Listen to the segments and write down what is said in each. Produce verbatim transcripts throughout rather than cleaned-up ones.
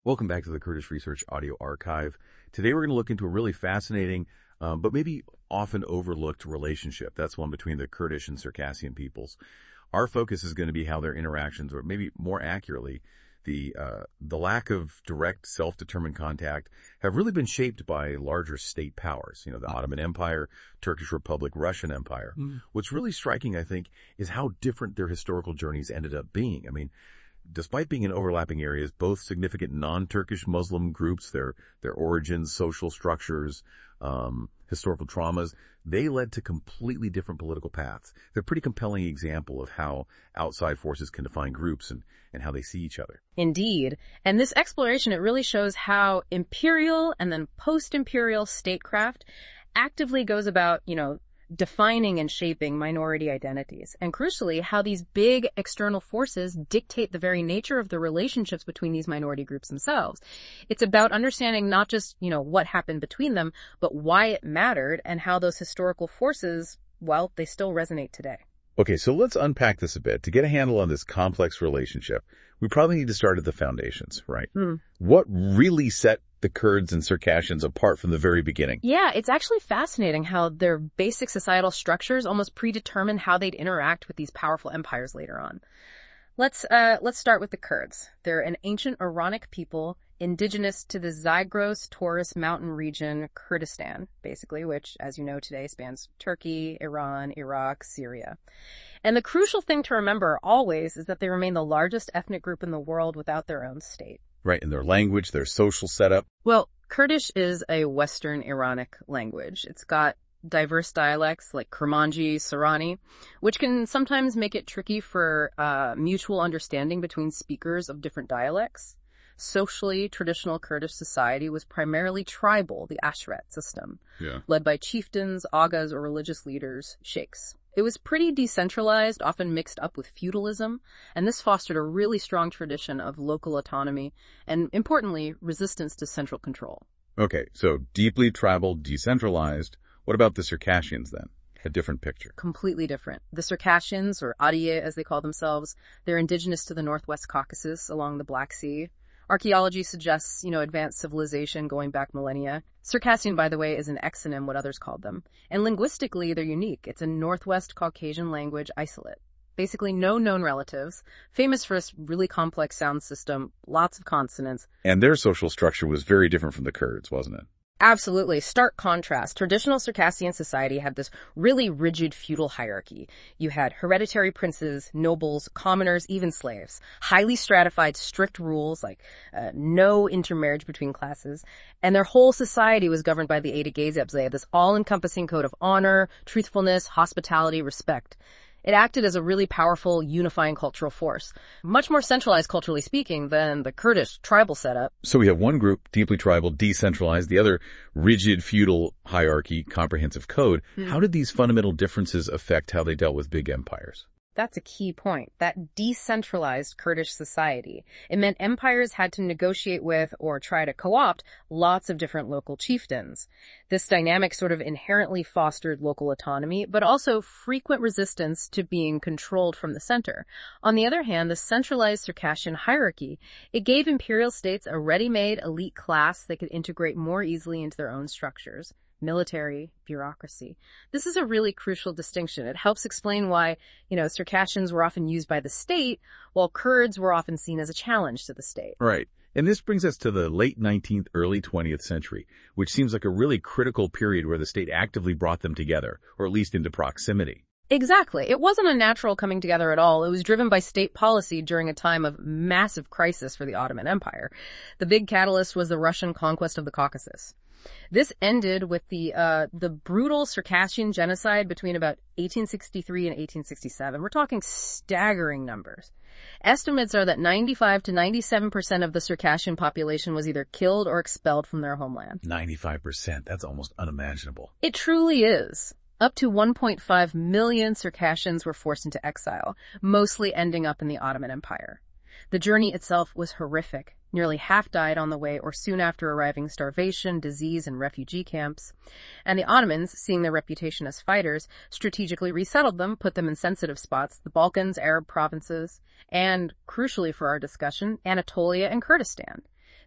Welcome back to the Kurdish Research Audio Archive. Today we're going to look into a really fascinating, um, but maybe often overlooked relationship. That's one between the Kurdish and Circassian peoples. Our focus is going to be how their interactions, or maybe more accurately, the uh, the lack of direct self-determined contact, have really been shaped by larger state powers. You know, the Ottoman Empire, Turkish Republic, Russian Empire. Mm. What's really striking, I think, is how different their historical journeys ended up being. I mean, despite being in overlapping areas, both significant non-Turkish Muslim groups, their their origins, social structures, um, historical traumas, they led to completely different political paths. They're a pretty compelling example of how outside forces can define groups and, and how they see each other. Indeed. And this exploration, it really shows how imperial and then post-imperial statecraft actively goes about, you know, defining and shaping minority identities, and crucially, how these big external forces dictate the very nature of the relationships between these minority groups themselves. It's about understanding not just, you know, what happened between them, but why it mattered and how those historical forces, well, they still resonate today. Okay, so let's unpack this a bit. To get a handle on this complex relationship, we probably need to start at the foundations, right? Mm. What really set the Kurds and Circassians apart from the very beginning? Yeah, it's actually fascinating how their basic societal structures almost predetermine how they'd interact with these powerful empires later on. Let's uh, let's start with the Kurds. They're an ancient Iranic people indigenous to the Zagros Taurus mountain region, Kurdistan, basically, which, as you know today, spans Turkey, Iran, Iraq, Syria. And the crucial thing to remember always is that they remain the largest ethnic group in the world without their own state. Right, in their language, their social setup. Well, Kurdish is a Western Iranic language. It's got diverse dialects like Kurmanji, Sorani, which can sometimes make it tricky for uh, mutual understanding between speakers of different dialects. Socially, traditional Kurdish society was primarily tribal, the Ashret system, yeah. led by chieftains, agas, or religious leaders, sheikhs. It was pretty decentralized, often mixed up with feudalism, and this fostered a really strong tradition of local autonomy and, importantly, resistance to central control. Okay, so deeply tribal, decentralized. What about the Circassians then? A different picture. Completely different. The Circassians, or Adiye as they call themselves, they're indigenous to the Northwest Caucasus along the Black Sea. Archaeology suggests, you know, advanced civilization going back millennia. Circassian, by the way, is an exonym, what others called them. And linguistically, they're unique. It's a Northwest Caucasian language isolate. Basically no known relatives, famous for its really complex sound system, lots of consonants. And their social structure was very different from the Kurds, wasn't it? Absolutely. Stark contrast. Traditional Circassian society had this really rigid feudal hierarchy. You had hereditary princes, nobles, commoners, even slaves. Highly stratified, strict rules like uh, no intermarriage between classes. And their whole society was governed by the Ada Gezebze, this all-encompassing code of honor, truthfulness, hospitality, respect. It acted as a really powerful, unifying cultural force, much more centralized culturally speaking than the Kurdish tribal setup. So we have one group, deeply tribal, decentralized, the other rigid, feudal hierarchy, comprehensive code. Hmm. How did these fundamental differences affect how they dealt with big empires? That's a key point. That decentralized Kurdish society. It meant empires had to negotiate with or try to co-opt lots of different local chieftains. This dynamic sort of inherently fostered local autonomy, but also frequent resistance to being controlled from the center. On the other hand, the centralized Circassian hierarchy, it gave imperial states a ready-made elite class that could integrate more easily into their own structures. Military, bureaucracy. This is a really crucial distinction. It helps explain why, you know, Circassians were often used by the state, while Kurds were often seen as a challenge to the state. Right. And this brings us to the late nineteenth, early twentieth century, which seems like a really critical period where the state actively brought them together, or at least into proximity. Exactly. It wasn't a natural coming together at all. It was driven by state policy during a time of massive crisis for the Ottoman Empire. The big catalyst was the Russian conquest of the Caucasus. This ended with the uh the brutal Circassian genocide between about eighteen sixty-three and eighteen sixty-seven. We're talking staggering numbers. Estimates are that ninety-five to ninety-seven percent of the Circassian population was either killed or expelled from their homeland. ninety-five percent. That's almost unimaginable. It truly is. Up to one point five million Circassians were forced into exile, mostly ending up in the Ottoman Empire. The journey itself was horrific. Nearly half died on the way or soon after arriving starvation, disease, and refugee camps. And the Ottomans, seeing their reputation as fighters, strategically resettled them, put them in sensitive spots, the Balkans, Arab provinces, and, crucially for our discussion, Anatolia and Kurdistan.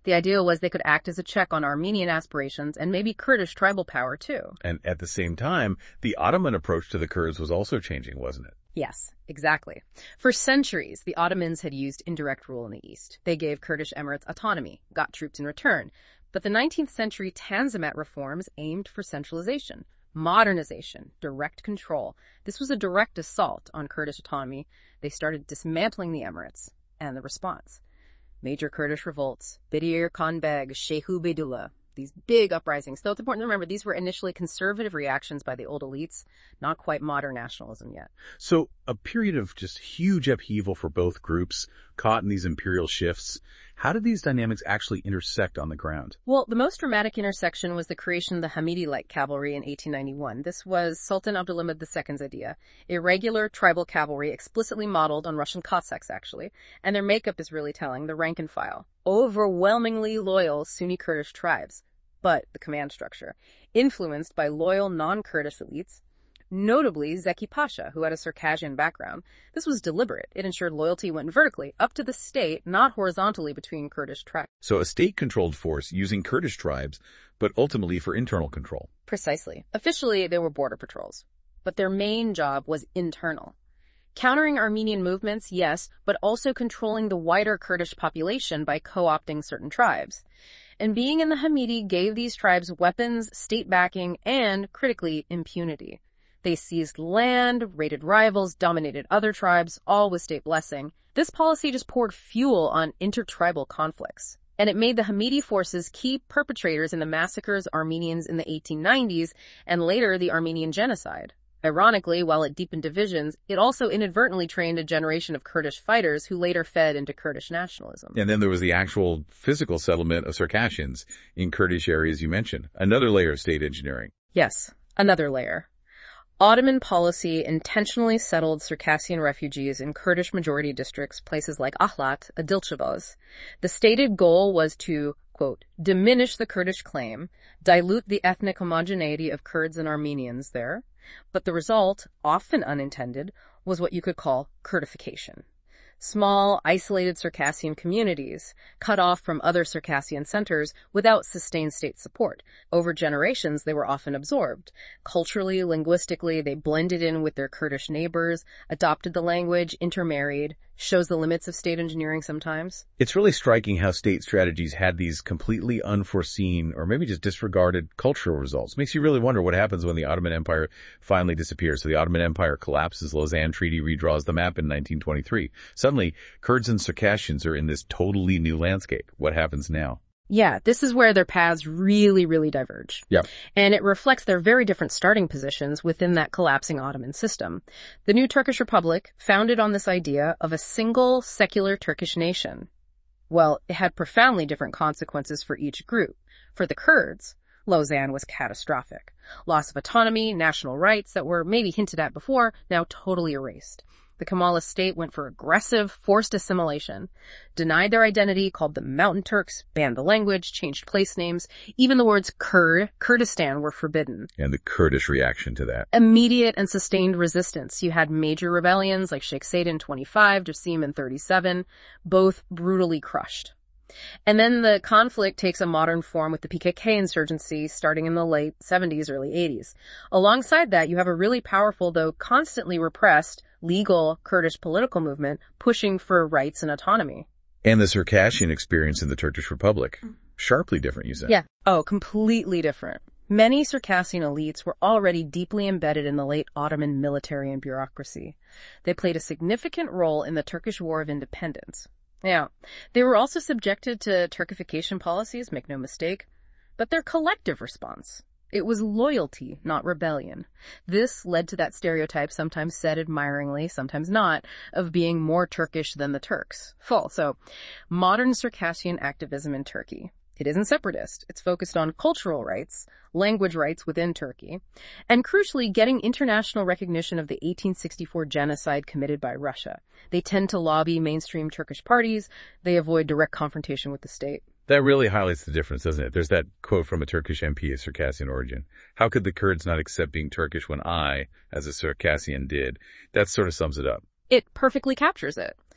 The idea was they could act as a check on Armenian aspirations and maybe Kurdish tribal power too. And at the same time, the Ottoman approach to the Kurds was also changing, wasn't it? Yes, exactly. For centuries, the Ottomans had used indirect rule in the East. They gave Kurdish emirates autonomy, got troops in return. But the nineteenth century Tanzimat reforms aimed for centralization, modernization, direct control. This was a direct assault on Kurdish autonomy. They started dismantling the emirates. And the response: major Kurdish revolts, Bedir Khan Beg, Shehu Beydullah, these big uprisings. Though it's important to remember, these were initially conservative reactions by the old elites, not quite modern nationalism yet. So a period of just huge upheaval for both groups, caught in these imperial shifts. How did these dynamics actually intersect on the ground? Well, the most dramatic intersection was the creation of the Hamidi Light Cavalry in eighteen ninety-one. This was Sultan Abdulhamid the Second's idea. Irregular tribal cavalry explicitly modeled on Russian Cossacks, actually. And their makeup is really telling, the rank and file. Overwhelmingly loyal Sunni Kurdish tribes. But the command structure, influenced by loyal non-Kurdish elites, notably Zeki Pasha, who had a Circassian background. This was deliberate. It ensured loyalty went vertically, up to the state, not horizontally between Kurdish tribes. So a state-controlled force using Kurdish tribes, but ultimately for internal control. Precisely. Officially, they were border patrols. But their main job was internal. Countering Armenian movements, yes, but also controlling the wider Kurdish population by co-opting certain tribes. And being in the Hamidi gave these tribes weapons, state backing, and, critically, impunity. They seized land, raided rivals, dominated other tribes, all with state blessing. This policy just poured fuel on intertribal conflicts. And it made the Hamidi forces key perpetrators in the massacres Armenians in the eighteen nineties and later the Armenian genocide. Ironically, while it deepened divisions, it also inadvertently trained a generation of Kurdish fighters who later fed into Kurdish nationalism. And then there was the actual physical settlement of Circassians in Kurdish areas you mentioned. Another layer of state engineering. Yes, another layer. Ottoman policy intentionally settled Circassian refugees in Kurdish-majority districts, places like Ahlat, Adilchabaz. The stated goal was to, quote, diminish the Kurdish claim, dilute the ethnic homogeneity of Kurds and Armenians there, but the result, often unintended, was what you could call Kurdification. Small, isolated Circassian communities, cut off from other Circassian centers without sustained state support. Over generations, they were often absorbed. Culturally, linguistically, they blended in with their Kurdish neighbors, adopted the language, intermarried. Shows the limits of state engineering sometimes. It's really striking how state strategies had these completely unforeseen or maybe just disregarded cultural results. Makes you really wonder what happens when the Ottoman Empire finally disappears. So the Ottoman Empire collapses, Lausanne Treaty redraws the map in nineteen twenty-three. Suddenly, Kurds and Circassians are in this totally new landscape. What happens now? Yeah, this is where their paths really, really diverge. Yep. And it reflects their very different starting positions within that collapsing Ottoman system. The new Turkish Republic, founded on this idea of a single secular Turkish nation. Well, it had profoundly different consequences for each group. For the Kurds, Lausanne was catastrophic. Loss of autonomy, national rights that were maybe hinted at before, now totally erased. The Kemalist state went for aggressive, forced assimilation, denied their identity, called them Mountain Turks, banned the language, changed place names. Even the words Kurd, Kurdistan were forbidden. And the Kurdish reaction to that. Immediate and sustained resistance. You had major rebellions like Sheikh Said in twenty-five, Jassim in thirty-seven, both brutally crushed. And then the conflict takes a modern form with the P K K insurgency starting in the late seventies, early eighties. Alongside that, you have a really powerful, though constantly repressed, legal Kurdish political movement pushing for rights and autonomy. And the Circassian experience in the Turkish Republic. Sharply different, you said. Yeah. Oh, completely different. Many Circassian elites were already deeply embedded in the late Ottoman military and bureaucracy. They played a significant role in the Turkish War of Independence. Yeah, they were also subjected to Turkification policies, make no mistake, but their collective response, it was loyalty, not rebellion. This led to that stereotype, sometimes said admiringly, sometimes not, of being more Turkish than the Turks. Full. So, modern Circassian activism in Turkey. It isn't separatist. It's focused on cultural rights, language rights within Turkey, and crucially getting international recognition of the eighteen sixty-four genocide committed by Russia. They tend to lobby mainstream Turkish parties. They avoid direct confrontation with the state. That really highlights the difference, doesn't it? There's that quote from a Turkish M P of Circassian origin. How could the Kurds not accept being Turkish when I, as a Circassian, did? That sort of sums it up. It perfectly captures it.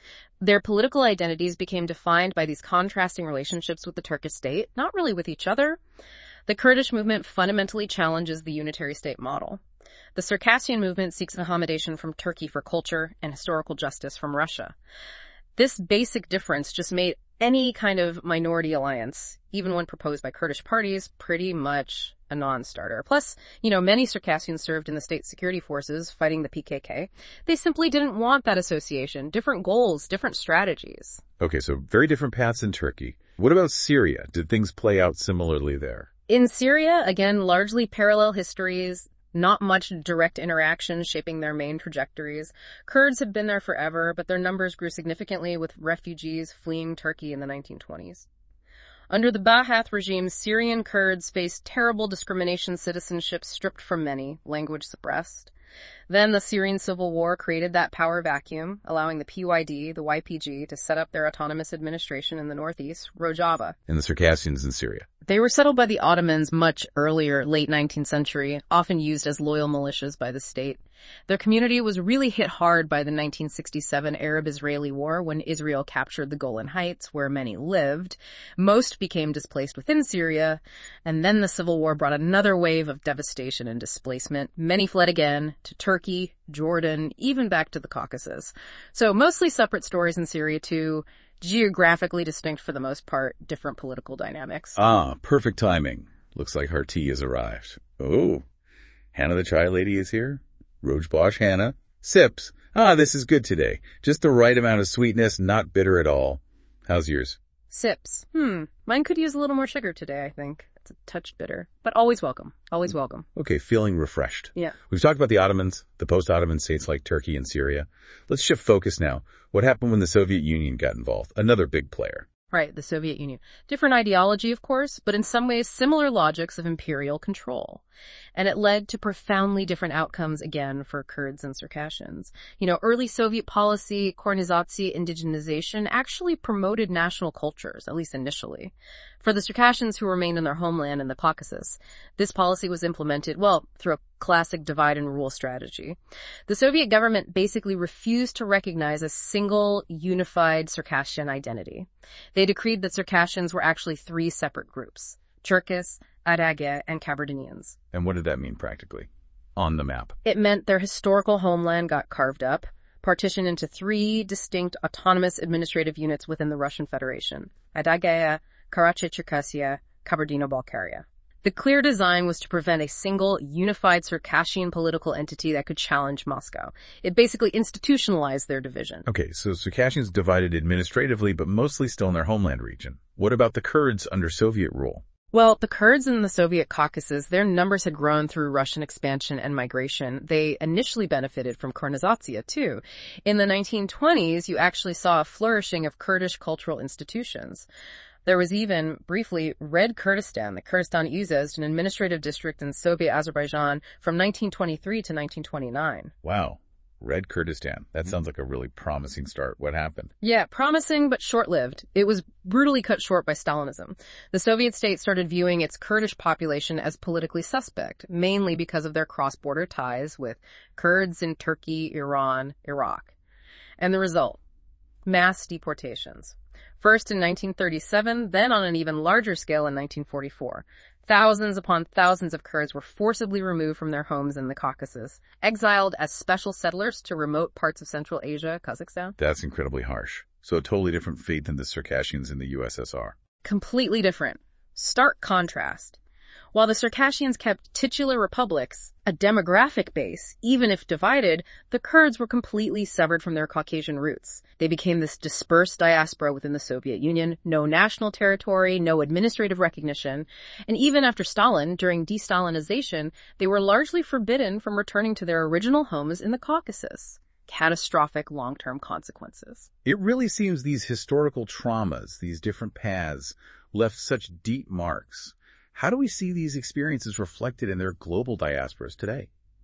Their political identities became defined by these contrasting relationships with the Turkish state, not really with each other. The Kurdish movement fundamentally challenges the unitary state model. The Circassian movement seeks accommodation from Turkey for culture and historical justice from Russia. This basic difference just made any kind of minority alliance, even when proposed by Kurdish parties, pretty much a non-starter. Plus, you know, many Circassians served in the state security forces fighting the P K K. They simply didn't want that association. Different goals, different strategies. Okay, so very different paths in Turkey. What about Syria? Did things play out similarly there? In Syria, again, largely parallel histories. Not much direct interaction shaping their main trajectories. Kurds have been there forever, but their numbers grew significantly with refugees fleeing Turkey in the nineteen twenties. Under the Ba'ath regime, Syrian Kurds faced terrible discrimination, citizenship stripped from many, language suppressed. Then the Syrian civil war created that power vacuum, allowing the P Y D, the Y P G, to set up their autonomous administration in the northeast, Rojava. And the Circassians in Syria. They were settled by the Ottomans much earlier, late nineteenth century, often used as loyal militias by the state. Their community was really hit hard by the nineteen sixty-seven Arab-Israeli War when Israel captured the Golan Heights, where many lived. Most became displaced within Syria, and then the civil war brought another wave of devastation and displacement. Many fled again to Turkey, Jordan, even back to the Caucasus. So mostly separate stories in Syria too, geographically distinct for the most part, different political dynamics. Ah, perfect timing. Looks like our tea has arrived. Oh, Hannah the Chai Lady is here. Roj Bosch Hannah. Sips. Ah, this is good today. Just the right amount of sweetness, not bitter at all. How's yours? Sips. Hmm. Mine could use a little more sugar today, I think. It's a touch bitter. But always welcome. Always welcome. Okay, feeling refreshed. Yeah. We've talked about the Ottomans, the post-Ottoman states like Turkey and Syria. Let's shift focus now. What happened when the Soviet Union got involved? Another big player. Right, the Soviet Union. Different ideology, of course, but in some ways similar logics of imperial control. And it led to profoundly different outcomes again for Kurds and Circassians. You know, early Soviet policy, Korenizatsiya, indigenization, actually promoted national cultures, at least initially. For the Circassians who remained in their homeland in the Caucasus, this policy was implemented, well, through a classic divide and rule strategy. The Soviet government basically refused to recognize a single, unified Circassian identity. They decreed that Circassians were actually three separate groups: Cherkess, Adaghe, and Kabardinians. And what did that mean practically on the map? It meant their historical homeland got carved up, partitioned into three distinct autonomous administrative units within the Russian Federation: Adaghe, Karachi-Cherkessia, Kabardino-Balkaria. The clear design was to prevent a single, unified Circassian political entity that could challenge Moscow. It basically institutionalized their division. Okay, so Circassians divided administratively, but mostly still in their homeland region. What about the Kurds under Soviet rule? Well, the Kurds in the Soviet Caucasus, their numbers had grown through Russian expansion and migration. They initially benefited from Korenizatsiya, too. In the nineteen twenties, you actually saw a flourishing of Kurdish cultural institutions. There was even, briefly, Red Kurdistan, the Kurdistan Uzezd, an administrative district in Soviet Azerbaijan from nineteen twenty-three to nineteen twenty-nine. Wow. Red Kurdistan. That sounds like a really promising start. What happened? Yeah, promising but short-lived. It was brutally cut short by Stalinism. The Soviet state started viewing its Kurdish population as politically suspect, mainly because of their cross-border ties with Kurds in Turkey, Iran, Iraq. And the result? Mass deportations. First in nineteen thirty-seven, then on an even larger scale in nineteen forty-four. Thousands upon thousands of Kurds were forcibly removed from their homes in the Caucasus, exiled as special settlers to remote parts of Central Asia, Kazakhstan. That's incredibly harsh. So a totally different fate than the Circassians in the U S S R. Completely different. Stark contrast. While the Circassians kept titular republics, a demographic base, even if divided, the Kurds were completely severed from their Caucasian roots. They became this dispersed diaspora within the Soviet Union, no national territory, no administrative recognition, and even after Stalin, during de-Stalinization, they were largely forbidden from returning to their original homes in the Caucasus. Catastrophic long-term consequences. It really seems these historical traumas, these different paths, left such deep marks. How do we see these experiences reflected in their global diasporas today?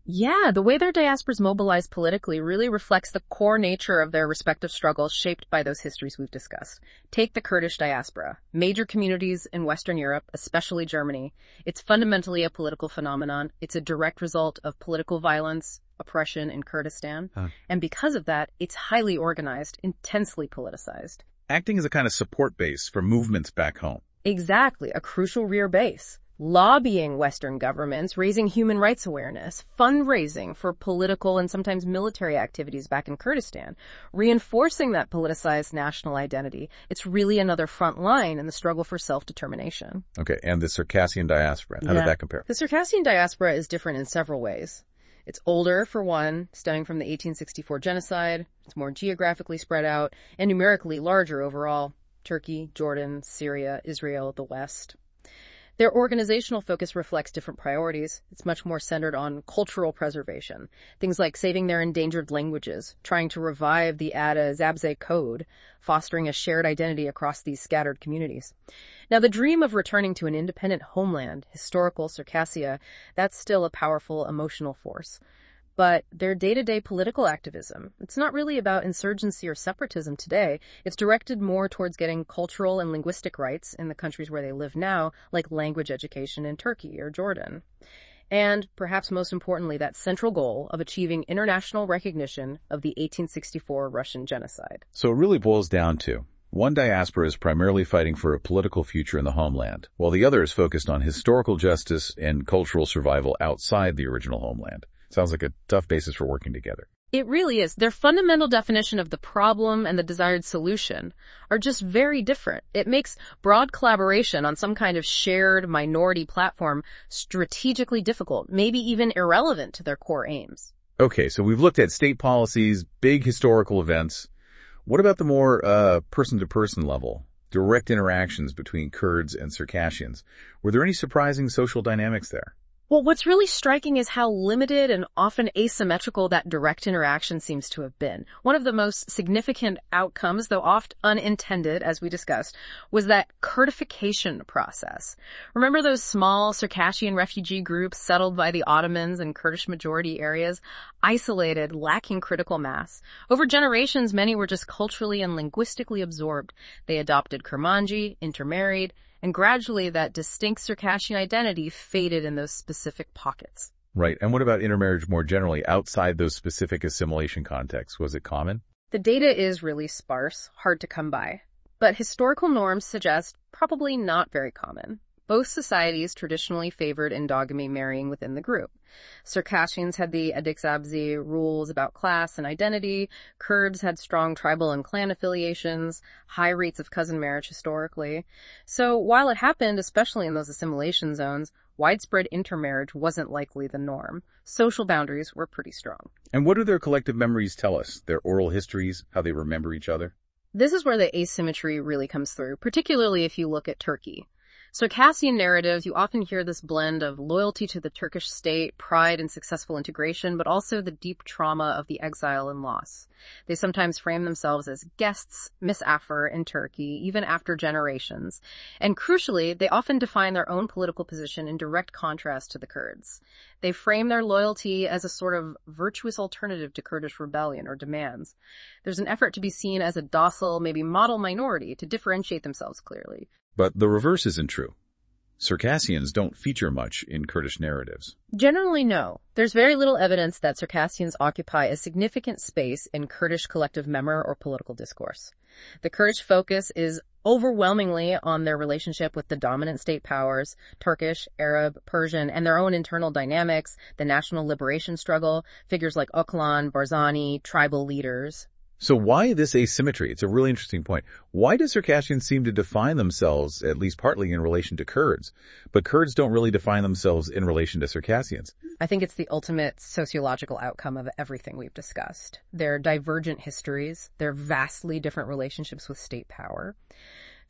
Yeah, the way their diasporas mobilize politically really reflects the core nature of their respective struggles shaped by those histories we've discussed. Take the Kurdish diaspora. Major communities in Western Europe, especially Germany. It's fundamentally a political phenomenon. It's a direct result of political violence, oppression in Kurdistan. Huh. And because of that, it's highly organized, intensely politicized. Acting as a kind of support base for movements back home. Exactly, a crucial rear base. Lobbying Western governments, raising human rights awareness, fundraising for political and sometimes military activities back in Kurdistan, reinforcing that politicized national identity. It's really another front line in the struggle for self-determination. Okay, and the Circassian diaspora, how yeah. did that compare? The Circassian diaspora is different in several ways. It's older, for one, stemming from the eighteen sixty-four genocide. It's more geographically spread out and numerically larger overall. Turkey, Jordan, Syria, Israel, the West. Their organizational focus reflects different priorities. It's much more centered on cultural preservation. Things like saving their endangered languages, trying to revive the Ada Zabze code, fostering a shared identity across these scattered communities. Now, the dream of returning to an independent homeland, historical Circassia, that's still a powerful emotional force. But their day-to-day political activism, it's not really about insurgency or separatism today. It's directed more towards getting cultural and linguistic rights in the countries where they live now, like language education in Turkey or Jordan. And, perhaps most importantly, that central goal of achieving international recognition of the eighteen sixty-four Russian genocide. So it really boils down to, one diaspora is primarily fighting for a political future in the homeland, while the other is focused on historical justice and cultural survival outside the original homeland. Sounds like a tough basis for working together. It really is. Their fundamental definition of the problem and the desired solution are just very different. It makes broad collaboration on some kind of shared minority platform strategically difficult, maybe even irrelevant to their core aims. Okay, so we've looked at state policies, big historical events. What about the more uh, person-to-person level? Direct interactions between Kurds and Circassians. Were there any surprising social dynamics there? Well, what's really striking is how limited and often asymmetrical that direct interaction seems to have been. One of the most significant outcomes, though oft unintended, as we discussed, was that Kurdification process. Remember those small Circassian refugee groups settled by the Ottomans in Kurdish majority areas? Isolated, lacking critical mass. Over generations, many were just culturally and linguistically absorbed. They adopted Kurmanji, intermarried, and gradually that distinct Circassian identity faded in those specific pockets. Right. And what about intermarriage more generally outside those specific assimilation contexts? Was it common? The data is really sparse, hard to come by. But historical norms suggest probably not very common. Both societies traditionally favored endogamy marrying within the group. Circassians had the Adik-Zabzi rules about class and identity. Kurds had strong tribal and clan affiliations, high rates of cousin marriage historically. So while it happened, especially in those assimilation zones, widespread intermarriage wasn't likely the norm. Social boundaries were pretty strong. And what do their collective memories tell us? Their oral histories, how they remember each other? This is where the asymmetry really comes through, particularly if you look at Turkey. Circassian narratives, you often hear this blend of loyalty to the Turkish state, pride in successful integration, but also the deep trauma of the exile and loss. They sometimes frame themselves as guests, misafir in Turkey, even after generations. And crucially, they often define their own political position in direct contrast to the Kurds. They frame their loyalty as a sort of virtuous alternative to Kurdish rebellion or demands. There's an effort to be seen as a docile, maybe model minority, to differentiate themselves clearly. But the reverse isn't true. Circassians don't feature much in Kurdish narratives. Generally, no. There's very little evidence that Circassians occupy a significant space in Kurdish collective memory or political discourse. The Kurdish focus is overwhelmingly on their relationship with the dominant state powers, Turkish, Arab, Persian, and their own internal dynamics, the national liberation struggle, figures like Öcalan, Barzani, tribal leaders. So why this asymmetry? It's a really interesting point. Why do Circassians seem to define themselves, at least partly in relation to Kurds, but Kurds don't really define themselves in relation to Circassians? I think it's the ultimate sociological outcome of everything we've discussed. Their divergent histories, their vastly different relationships with state power.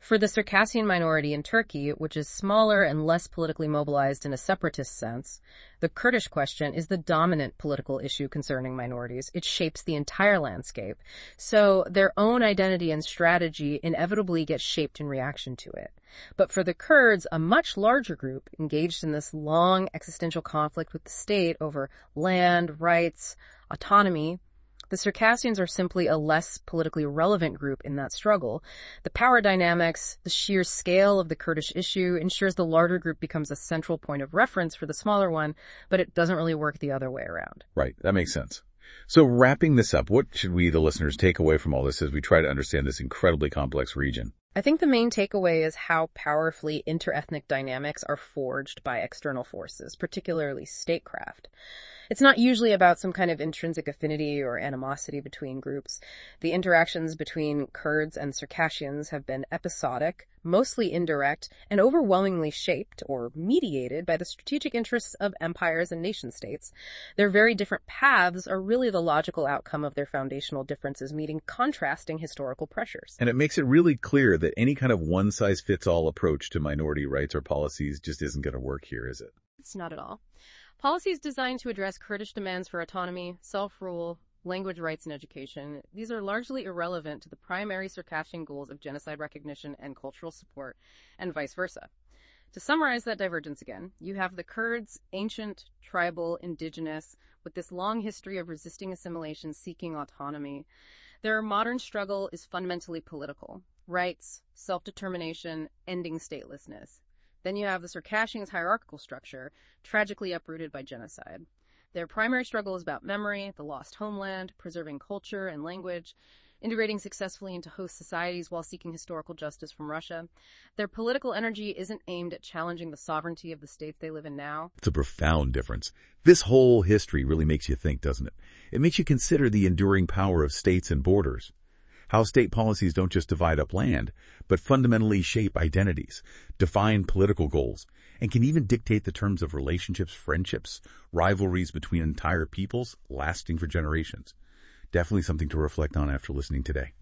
For the Circassian minority in Turkey, which is smaller and less politically mobilized in a separatist sense, the Kurdish question is the dominant political issue concerning minorities. It shapes the entire landscape. So their own identity and strategy inevitably get shaped in reaction to it. But for the Kurds, a much larger group engaged in this long existential conflict with the state over land, rights, autonomy, the Circassians are simply a less politically relevant group in that struggle. The power dynamics, the sheer scale of the Kurdish issue ensures the larger group becomes a central point of reference for the smaller one, but it doesn't really work the other way around. Right. That makes sense. So wrapping this up, what should we, the listeners, take away from all this as we try to understand this incredibly complex region? I think the main takeaway is how powerfully interethnic dynamics are forged by external forces, particularly statecraft. It's not usually about some kind of intrinsic affinity or animosity between groups. The interactions between Kurds and Circassians have been episodic, mostly indirect, and overwhelmingly shaped or mediated by the strategic interests of empires and nation-states. Their very different paths are really the logical outcome of their foundational differences meeting contrasting historical pressures. And it makes it really clear that any kind of one-size-fits-all approach to minority rights or policies just isn't going to work here, is it? It's not at all. Policies designed to address Kurdish demands for autonomy, self-rule, language rights, and education, these are largely irrelevant to the primary Circassian goals of genocide recognition and cultural support, and vice versa. To summarize that divergence again, you have the Kurds, ancient, tribal, indigenous, with this long history of resisting assimilation, seeking autonomy. Their modern struggle is fundamentally political. Rights, self-determination, ending statelessness. Then you have the Circassians' hierarchical structure, tragically uprooted by genocide. Their primary struggle is about memory, the lost homeland, preserving culture and language, integrating successfully into host societies while seeking historical justice from Russia. Their political energy isn't aimed at challenging the sovereignty of the states they live in now. It's a profound difference. This whole history really makes you think, doesn't it? It makes you consider the enduring power of states and borders. How state policies don't just divide up land, but fundamentally shape identities, define political goals, and can even dictate the terms of relationships, friendships, rivalries between entire peoples lasting for generations. Definitely something to reflect on after listening today.